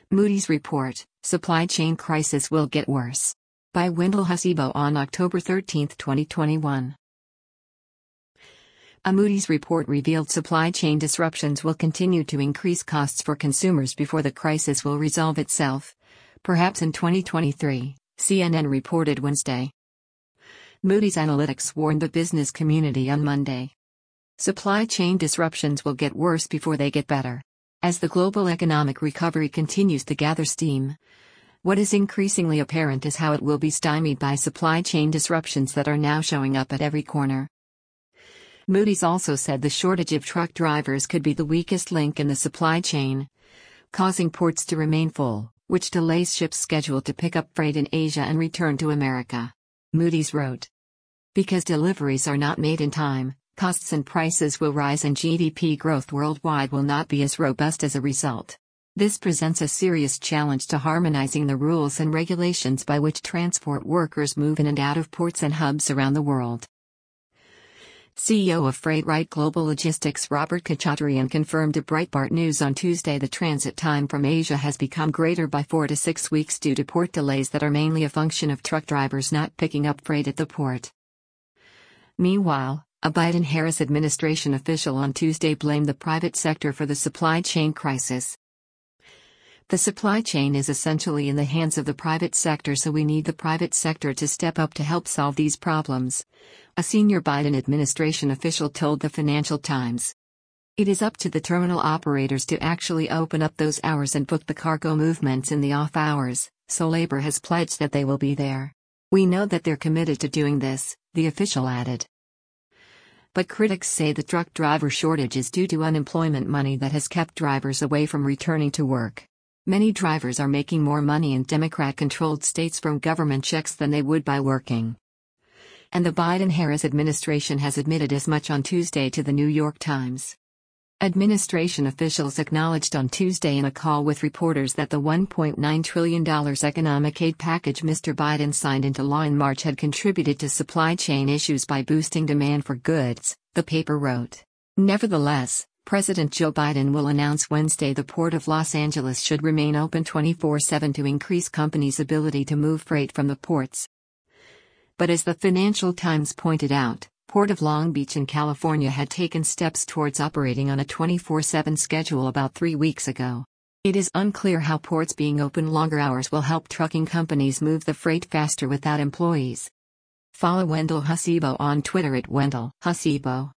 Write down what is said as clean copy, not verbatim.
Moody's report, Supply Chain Crisis Will Get Worse. By Wendell Hasibo on October 13, 2021. A Moody's report revealed supply chain disruptions will continue to increase costs for consumers before the crisis will resolve itself, perhaps in 2023, CNN reported Wednesday. Moody's Analytics warned the business community on Monday. Supply chain disruptions will get worse before they get better. As the global economic recovery continues to gather steam, what is increasingly apparent is how it will be stymied by supply chain disruptions that are now showing up at every corner. Moody's also said the shortage of truck drivers could be the weakest link in the supply chain, causing ports to remain full, which delays ships scheduled to pick up freight in Asia and return to America. Moody's wrote. Because deliveries are not made in time, costs and prices will rise and GDP growth worldwide will not be as robust as a result. This presents a serious challenge to harmonizing the rules and regulations by which transport workers move in and out of ports and hubs around the world. CEO of Freightrite Global Logistics Robert Khachaturian confirmed to Breitbart News on Tuesday the transit time from Asia has become greater by 4 to 6 weeks due to port delays that are mainly a function of truck drivers not picking up freight at the port. Meanwhile, a Biden-Harris administration official on Tuesday blamed the private sector for the supply chain crisis. The supply chain is essentially in the hands of the private sector, so we need the private sector to step up to help solve these problems, a senior Biden administration official told the Financial Times. It is up to the terminal operators to actually open up those hours and book the cargo movements in the off hours, so labor has pledged that they will be there. We know that they're committed to doing this, the official added. But critics say the truck driver shortage is due to unemployment money that has kept drivers away from returning to work. Many drivers are making more money in Democrat-controlled states from government checks than they would by working. And the Biden-Harris administration has admitted as much on Tuesday to the New York Times. Administration officials acknowledged on Tuesday in a call with reporters that the $1.9 trillion economic aid package Mr. Biden signed into law in March had contributed to supply chain issues by boosting demand for goods, the paper wrote. Nevertheless, President Joe Biden will announce Wednesday the Port of Los Angeles should remain open 24/7 to increase companies' ability to move freight from the ports. But as the Financial Times pointed out, Port of Long Beach in California had taken steps towards operating on a 24/7 schedule about 3 weeks ago. It is unclear how ports being open longer hours will help trucking companies move the freight faster without employees. Follow Wendell Hasibo on Twitter at Wendell Hasibo.